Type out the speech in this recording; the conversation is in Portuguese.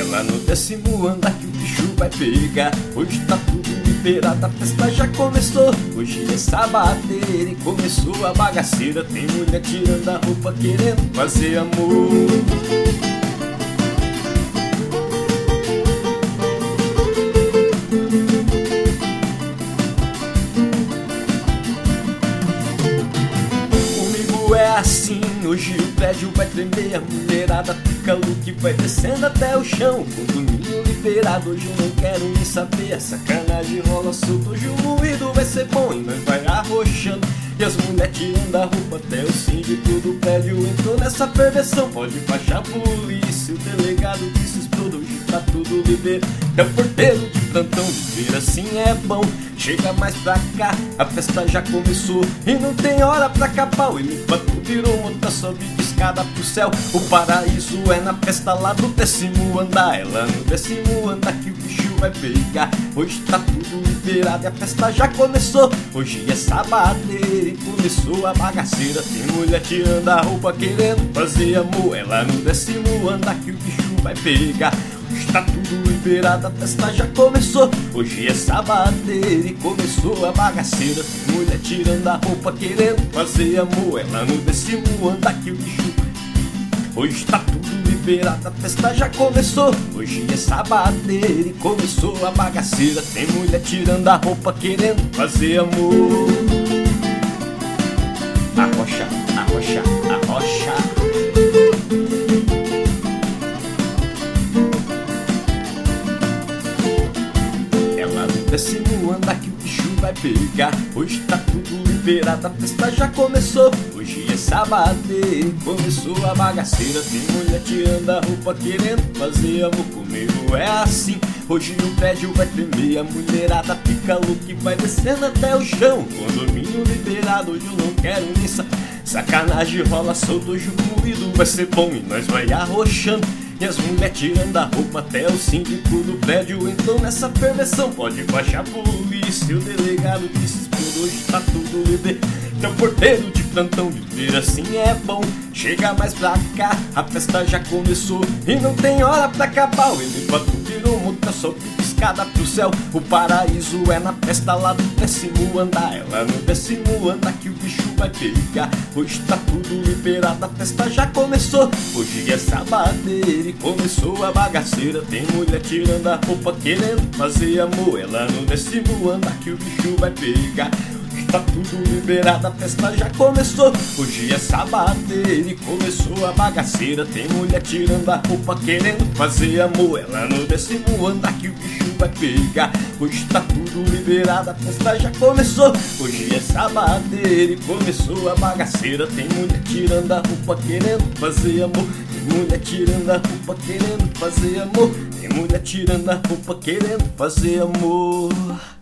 lá no 10º andar que o bicho vai pegar. Hoje tá tudo liberado, a festa já começou. Hoje é sabadeira e começou a bagaceira. Tem mulher tirando a roupa querendo fazer amor. É assim, hoje o prédio vai tremer, a mulherada fica louca e vai descendo até o chão. Condomínio liberado, hoje eu não quero nem saber. A sacanagem rola solto, hoje o moído vai ser bom e nós vai arrochando. E as mulheres tirando a roupa, até o síndico do prédio entrou nessa perversão. Pode baixar a polícia, o delegado disse explode, hoje tá tudo viver. É o porteiro de plantão, viver assim é bom. Chega mais pra cá, a festa já começou e não tem hora pra acabar. O elefante virou monta, sobe de escada pro céu. O paraíso é na festa lá do 10º andar. É lá no 10º andar que o bicho vai pegar. Hoje tá tudo liberado e a festa já começou. Hoje é sabadeira e começou a bagaceira. Tem mulher tirando a roupa querendo fazer amor. É lá no 10º andar que o bicho vai pegar. Hoje tá tudo liberado, a festa já começou. Hoje é sabadeira e começou a bagaceira. Tem mulher tirando a roupa querendo fazer amor. É lá no 10º andar que o bicho. Hoje tá tudo liberado, a festa já começou. Hoje é sabadeira e começou a bagaceira. Tem mulher tirando a roupa querendo fazer amor. Arrocha, arrocha, arrocha. Descendo andar que o bicho vai pegar. Hoje tá tudo liberado, a festa já começou. Hoje é sabadeira e começou a bagaceira. Tem mulher tirando a roupa querendo fazer amor comigo. É assim, hoje o prédio vai tremer. A mulherada fica louca e vai descendo até o chão. Condomínio liberado, hoje eu não quero nem sacanagem rola solto, hoje o moído vai ser bom e nós vai arrochando. E as mulheres tirando a roupa, até o síndico do prédio entrou nessa perversão. Pode baixar a polícia, o delegado disse explode, hoje tá tudo livre. Tem um porteiro de plantão, viver assim é bom. Chega mais pra cá, a festa já começou e não tem hora pra acabar. O elefante virou monta, sobe de escada pro céu. O paraíso é na festa lá do 10º andar. É lá no 10º andar que o bicho vai pegar. Hoje tá tudo liberado, a festa já começou. Hoje é sabadeira e começou a bagaceira. Tem mulher tirando a roupa querendo fazer amor. É lá no 10º andar que o bicho vai pegar. Tá tudo liberado, a festa já começou. Hoje é sabadeira e começou a bagaceira. Tem mulher tirando a roupa querendo fazer amor. É lá no 10º andar que o bicho vai pegar. Hoje tá tudo liberado, a festa já começou. Hoje é sabadeira e começou a bagaceira. Tem mulher tirando a roupa querendo fazer amor. Tem mulher tirando a roupa querendo fazer amor. Tem mulher tirando a roupa querendo fazer amor.